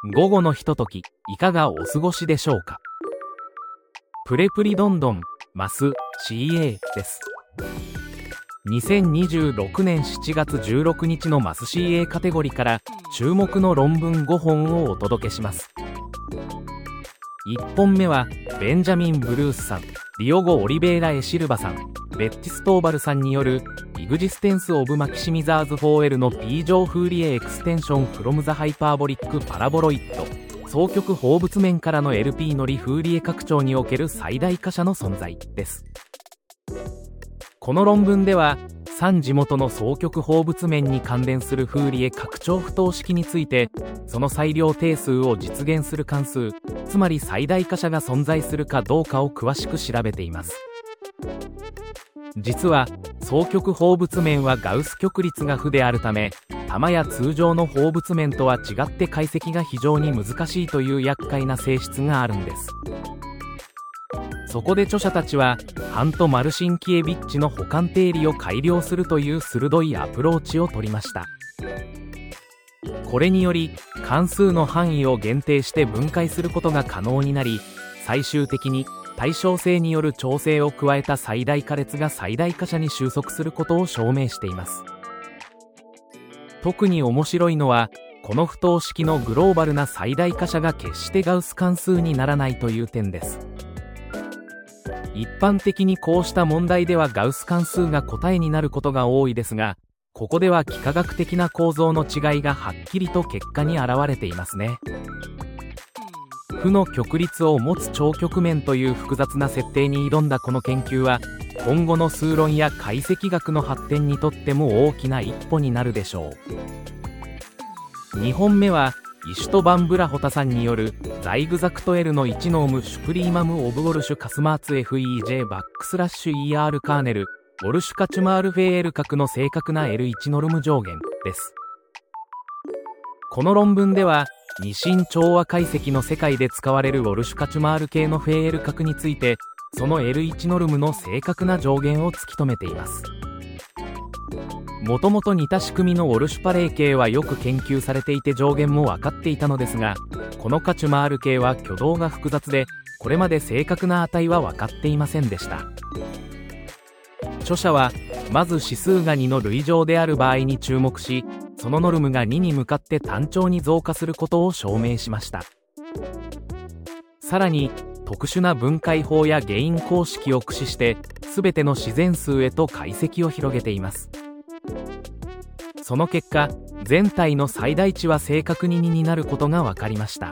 午後のひととき、いかがお過ごしでしょうか。プレプリどんどん、マス CA です。2026年7月16日のマス CA カテゴリーから注目の論文5本をお届けします。1本目はベンジャミン・ブルースさん、ディオゴ・オリベーラ・エシルバさん、ベッティストーバルさんによるイグジステンス・オブ・マキシミザーズ 4L の P 乗フーリエエクステンションフロムザハイパーボリックパラボロイッド双極放物面からの LP のリフーリエ拡張における最大化者の存在です。この論文では3次元の双極放物面に関連するフーリエ拡張不等式について、その最良定数を実現する関数、つまり最大化者が存在するかどうかを詳しく調べています。実は双極放物面はガウス曲率が負であるため、玉や通常の放物面とは違って解析が非常に難しいという厄介な性質があるんです。そこで著者たちはハント・マルシンキエビッチの補完定理を改良するという鋭いアプローチを取りました。これにより関数の範囲を限定して分解することが可能になり、最終的に対称性による調整を加えた最大化列が最大化者に収束することを証明しています。特に面白いのは、この不等式のグローバルな最大化者が決してガウス関数にならないという点です。一般的にこうした問題ではガウス関数が答えになることが多いですが、ここでは幾何学的な構造の違いがはっきりと結果に現れていますね。負の極率を持つ超極面という複雑な設定に挑んだこの研究は、今後の数論や解析学の発展にとっても大きな一歩になるでしょう。2本目はイシュト・バン・ブラホタさんによるザイグザクト L の1ノームシュプリーマム・オブ・ウォルシュ・カスマーツ FEJ バックスラッシュ ER カーネルウォルシュカチュマールフェー L 角の正確な L1 ノルム上限です。この論文では二進調和解析の世界で使われるウォルシュカチュマール系のフェー L 角について、その L1 ノルムの正確な上限を突き止めています。もともと似た仕組みのウォルシュパレー系はよく研究されていて上限も分かっていたのですが、このカチュマール系は挙動が複雑で、これまで正確な値は分かっていませんでした。著者はまず指数が2の類乗である場合に注目し、そのノルムが2に向かって単調に増加することを証明しました。さらに特殊な分解法やゲイン公式を駆使して全ての自然数へと解析を広げています。その結果、全体の最大値は正確に2になることが分かりました。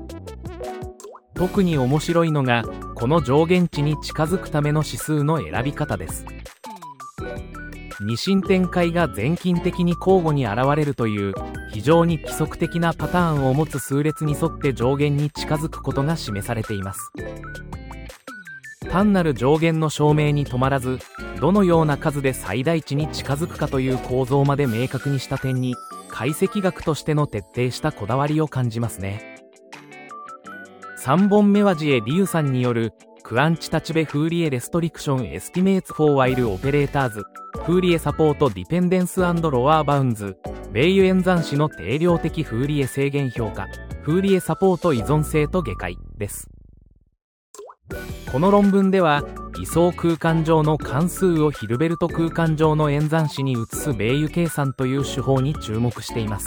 特に面白いのがこの上限値に近づくための指数の選び方です。二進展開が全近的に交互に現れるという非常に規則的なパターンを持つ数列に沿って上限に近づくことが示されています。単なる上限の証明に止まらず、どのような数で最大値に近づくかという構造まで明確にした点に解析学としての徹底したこだわりを感じますね。3本目はジエ・リュウさんによるクアンチタチベフーリエレストリクションエスティメーツフォーワイルオペレーターズフーリエサポートディペンデンス&ロアーバウンズベイユ演算子の定量的フーリエ制限評価フーリエサポート依存性と下界です。この論文では位相空間上の関数をヒルベルト空間上の演算子に移すベイユ計算という手法に注目しています。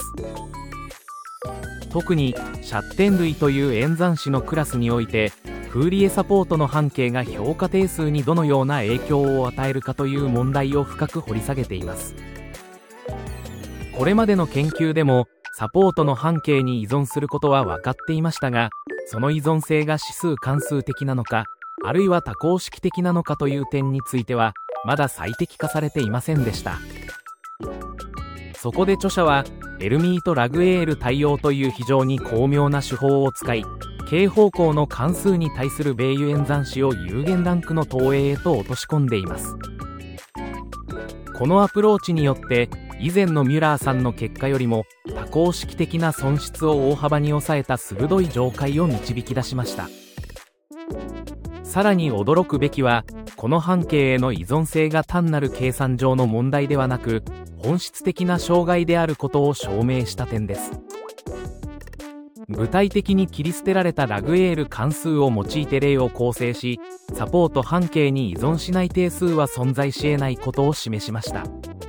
特にシャッテン類という演算子のクラスにおいてフーリエサポートの半径が評価定数にどのような影響を与えるかという問題を深く掘り下げています。これまでの研究でもサポートの半径に依存することは分かっていましたが、その依存性が指数関数的なのかあるいは多項式的なのかという点についてはまだ最適化されていませんでした。そこで著者はエルミート・ラグエール対応という非常に巧妙な手法を使い、K 方向の関数に対するベイユ演算子を有限ランクの投影へと落とし込んでいます。このアプローチによって以前のミュラーさんの結果よりも多項式的な損失を大幅に抑えた鋭い上解を導き出しました。さらに驚くべきはこの半径への依存性が単なる計算上の問題ではなく本質的な障害であることを証明した点です。 具体的に切り捨てられたラグエール関数を用いて例を構成し、サポート半径に依存しない定数は存在し得ないことを示しました。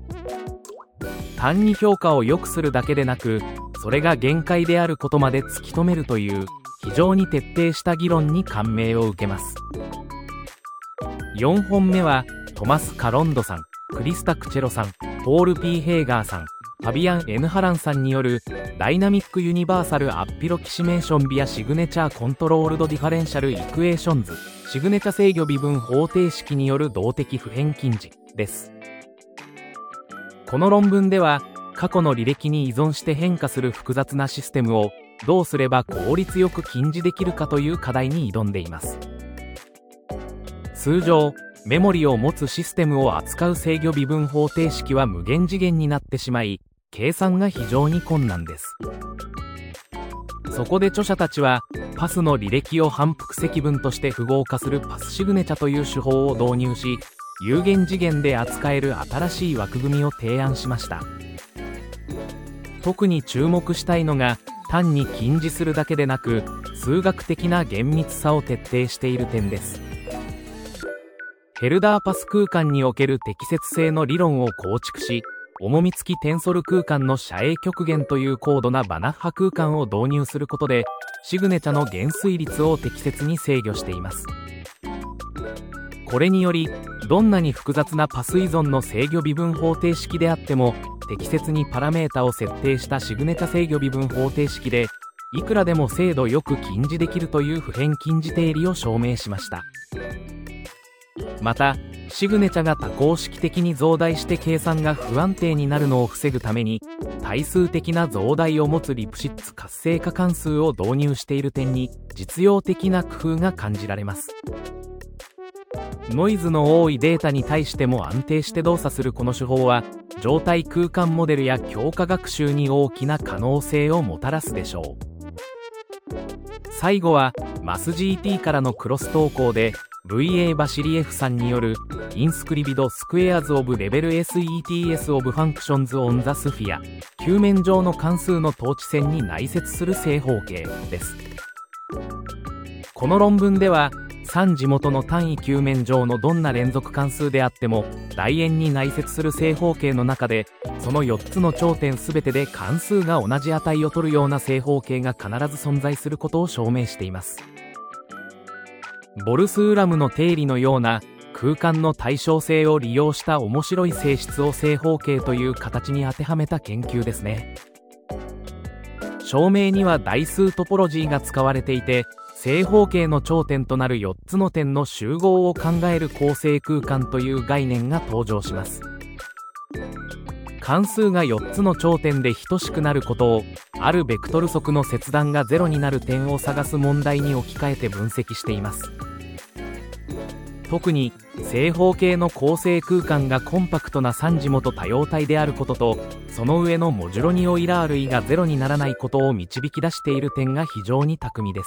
単に評価を良くするだけでなく、それが限界であることまで突き止めるという非常に徹底した議論に感銘を受けます。4本目はトマス・カロンドさん、クリスタ・クチェロさん、ポール・ P. ヘーガーさん、ファビアン・N. ハランさんによるダイナミック・ユニバーサル・アッピロキシメーション・ビア・シグネチャー・コントロールド・ディファレンシャル・イクエーションズ、シグネチャ制御微分方程式による動的不変近似です。この論文では、過去の履歴に依存して変化する複雑なシステムをどうすれば効率よく近似できるかという課題に挑んでいます。通常、メモリを持つシステムを扱う制御微分方程式は無限次元になってしまい、計算が非常に困難です。そこで著者たちは、パスの履歴を反復積分として符号化するパスシグネチャという手法を導入し、有限次元で扱える新しい枠組みを提案しました。特に注目したいのが、単に近似するだけでなく、数学的な厳密さを徹底している点です。ヘルダーパス空間における適切性の理論を構築し、重み付きテンソル空間の斜影極限という高度なバナッハ空間を導入することで、シグネチャの減衰率を適切に制御しています。これにより、どんなに複雑なパス依存の制御微分方程式であっても、適切にパラメータを設定したシグネチャ制御微分方程式で、いくらでも精度よく近似できるという不変近似定理を証明しました。また、シグネチャが多項式的に増大して計算が不安定になるのを防ぐために、対数的な増大を持つリプシッツ活性化関数を導入している点に、実用的な工夫が感じられます。ノイズの多いデータに対しても安定して動作するこの手法は、状態空間モデルや強化学習に大きな可能性をもたらすでしょう。最後は、マス GT からのクロス投稿で、V.A. バシリエフさんによる、インスクリビド・スクエアズ・オブ・レベル SETS・オブ・ファンクションズ・オン・ザ・スフィア、球面上の関数の統治線に内接する正方形です。この論文では、3次元の単位球面上のどんな連続関数であっても、楕円に内接する正方形の中で、その4つの頂点すべてで関数が同じ値を取るような正方形が必ず存在することを証明しています。ボルスウラムの定理のような空間の対称性を利用した面白い性質を正方形という形に当てはめた研究ですね。証明には代数トポロジーが使われていて、正方形の頂点となる4つの点の集合を考える構成空間という概念が登場します。関数が4つの頂点で等しくなることを、あるベクトル則の切断が0になる点を探す問題に置き換えて分析しています。特に正方形の構成空間がコンパクトな3次元多様体であることと、その上のモジュロニオイラー類が0にならないことを導き出している点が非常に巧みです。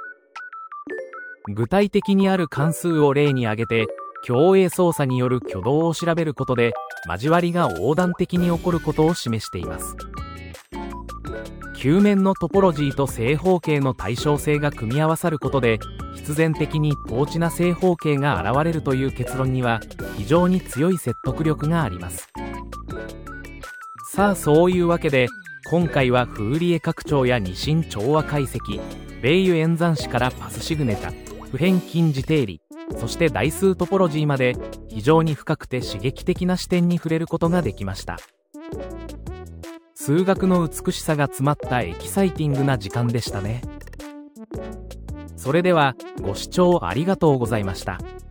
具体的にある関数を例に挙げて、共栄操作による挙動を調べることで、交わりが横断的に起こることを示しています。球面のトポロジーと正方形の対称性が組み合わさることで、必然的に統治な正方形が現れるという結論には、非常に強い説得力があります。さあ、そういうわけで、今回はフーリエ拡張や二進調和解析、ベイユ演算子からパスシグネチャ、不変近似定理、そして代数トポロジーまで、非常に深くて刺激的な視点に触れることができました。数学の美しさが詰まったエキサイティングな時間でしたね。それでは、ご視聴ありがとうございました。